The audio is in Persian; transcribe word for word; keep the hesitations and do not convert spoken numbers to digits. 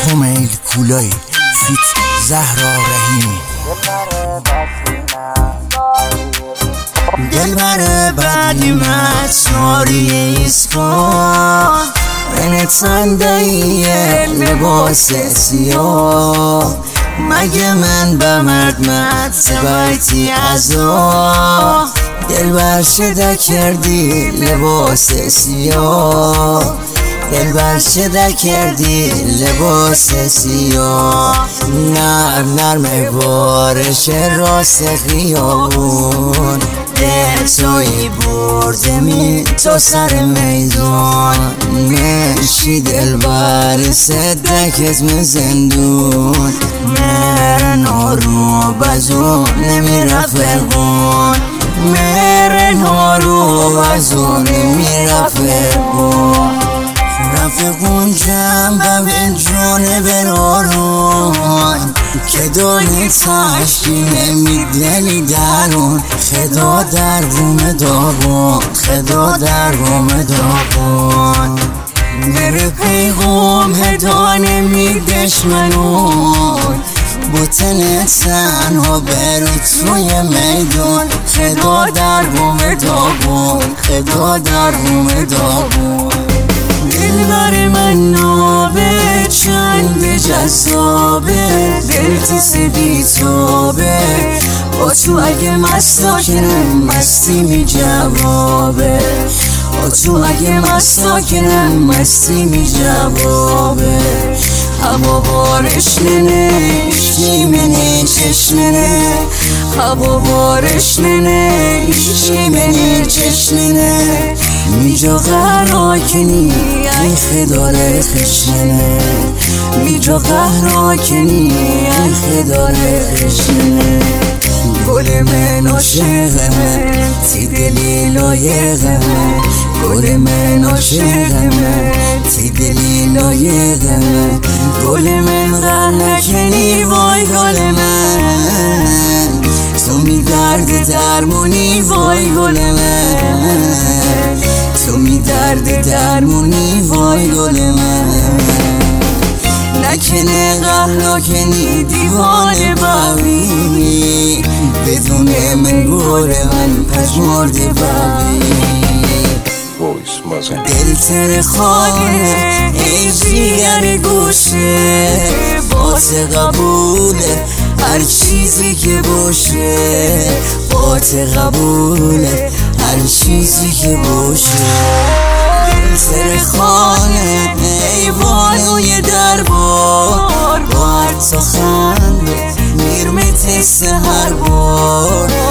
کمیل کولایی فیت زهرا رحیمی دلبر بدی مساری ایسکان رنت صندهیه لباس سیاه مگه من به مرد مرد بیتی ازا دلبر شده کردی لباس سیاه دلبر شده کردی لباس سیاه نر نرم بارش راست خیابون دل توی برده می تا سر میدان نشی دلبر صدک اسم زندون مر نارو بزون نمی رفقون مر نارو بزون نمی رفقون رفقون جنبه به جان برارون که دانی تشکی نمیدنی درون خدا در روم داغون خدا در روم داغون نره پیغام هدانه می دشمنون بوتن تنها برو توی میدون خدا در روم داغون خدا در روم داغون دلبر من نابه چند جذابه دلتیس بی توبه با تو اگه مستاکنم مستی می جوابه با تو اگه مستاکنم مستی می جوابه هوا بارش ننه اشکی منی چشمنه هوا بارش ننه اشکی منی چشمنه میجا قهراکنی ای خداره خشنه میجا قهراکنی ای خداره خشنه گل من عاشقمه تی دلی لایقمه گل من عاشقمه تی دلی لایقمه گل من قهرکنی وای گل من تو می درد درمونی وای گل من تو می درد درمونی وای گل من نکنه قهرکنی دیوانه باوی بدون من گل من پشمرده باوی دل تر خانه ای جیگر گوشه باز قبوله هر چیزی که باشه باز قبوله هر چیزی که باشه دل تر خانه ای بانوی دربار با هر تا خنده میرمت سهر بار